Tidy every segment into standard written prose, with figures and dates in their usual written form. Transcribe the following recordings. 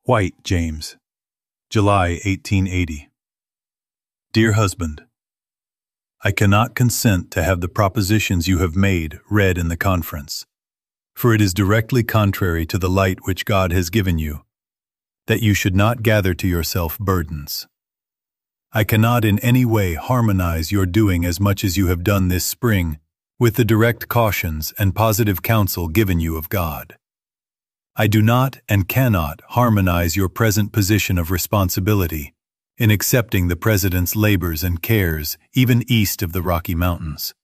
White, James, July 1880. Dear husband, I cannot consent to have the propositions you have made read in the conference, for it is directly contrary to the light which God has given you, that you should not gather to yourself burdens. I cannot in any way harmonize your doing as much as you have done this spring with the direct cautions and positive counsel given you of God. I do not and cannot harmonize your present position of responsibility in accepting the President's labors and cares even east of the Rocky Mountains.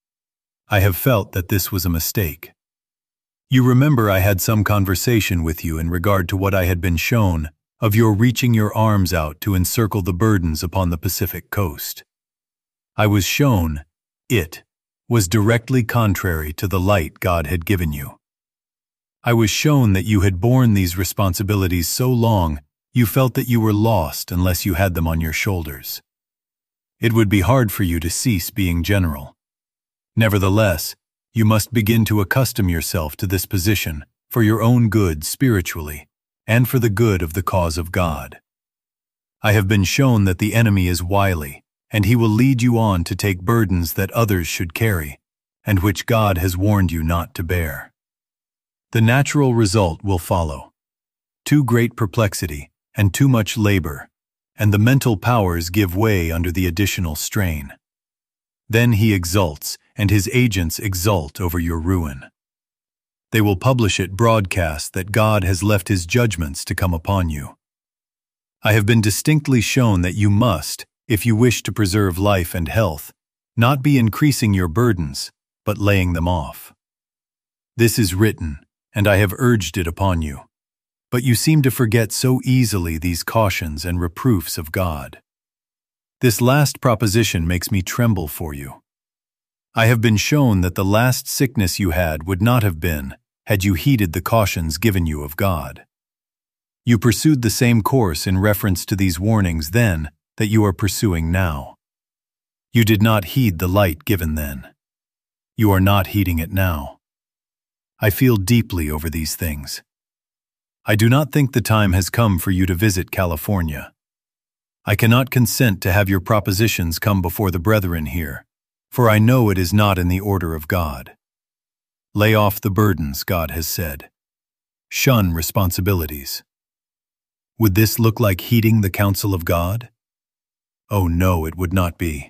I have felt that this was a mistake. You remember I had some conversation with you in regard to what I had been shown of your reaching your arms out to encircle the burdens upon the Pacific coast. I was shown it was directly contrary to the light God had given you. I was shown that you had borne these responsibilities so long you felt that you were lost unless you had them on your shoulders. It would be hard for you to cease being general. Nevertheless, you must begin to accustom yourself to this position for your own good spiritually and for the good of the cause of God. I have been shown that the enemy is wily, and he will lead you on to take burdens that others should carry, and which God has warned you not to bear. The natural result will follow: too great perplexity and too much labor, and the mental powers give way under the additional strain. Then he exults, and his agents exult over your ruin. They will publish it broadcast that God has left his judgments to come upon you. I have been distinctly shown that you must, if you wish to preserve life and health, not be increasing your burdens, but laying them off. This is written, and I have urged it upon you. But you seem to forget so easily these cautions and reproofs of God. This last proposition makes me tremble for you. I have been shown that the last sickness you had would not have been had you heeded the cautions given you of God. You pursued the same course in reference to these warnings then that you are pursuing now. You did not heed the light given then. You are not heeding it now. I feel deeply over these things. I do not think the time has come for you to visit California. I cannot consent to have your propositions come before the brethren here, for I know it is not in the order of God. Lay off the burdens, God has said. Shun responsibilities. Would this look like heeding the counsel of God? Oh no, it would not be.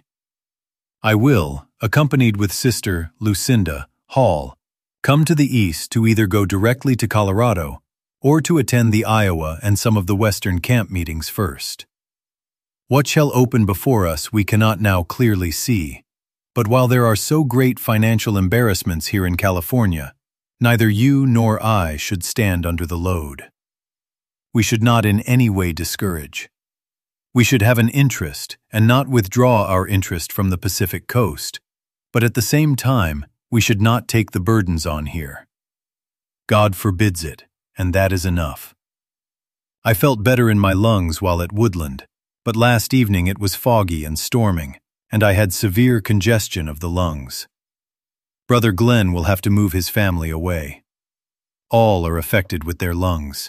I will, accompanied with Sister Lucinda Hall, come to the east to either go directly to Colorado or to attend the Iowa and some of the Western camp meetings first. What shall open before us we cannot now clearly see, but while there are so great financial embarrassments here in California, neither you nor I should stand under the load. We should not in any way discourage. We should have an interest and not withdraw our interest from the Pacific coast, but at the same time, we should not take the burdens on here. God forbids it, and that is enough. I felt better in my lungs while at Woodland, but last evening it was foggy and storming, and I had severe congestion of the lungs. Brother Glenn will have to move his family away. All are affected with their lungs.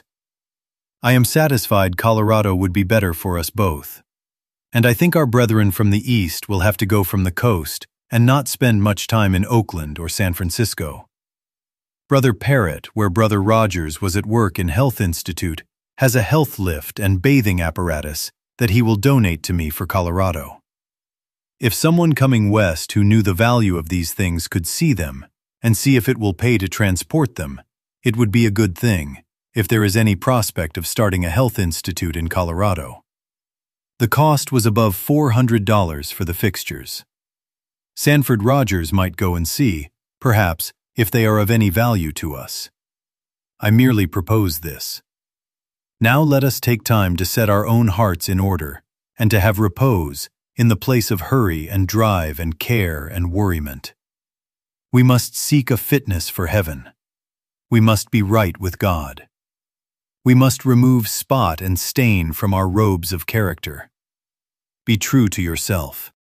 I am satisfied Colorado would be better for us both, and I think our brethren from the east will have to go from the coast and not spend much time in Oakland or San Francisco. Brother Parrott, where Brother Rogers was at work in Health Institute, has a health lift and bathing apparatus that he will donate to me for Colorado. If someone coming west who knew the value of these things could see them and see if it will pay to transport them, it would be a good thing if there is any prospect of starting a health institute in Colorado. The cost was above $400 for the fixtures. Sanford Rogers might go and see, perhaps, if they are of any value to us. I merely propose this. Now let us take time to set our own hearts in order, and to have repose in the place of hurry and drive and care and worriment. We must seek a fitness for heaven. We must be right with God. We must remove spot and stain from our robes of character. Be true to yourself.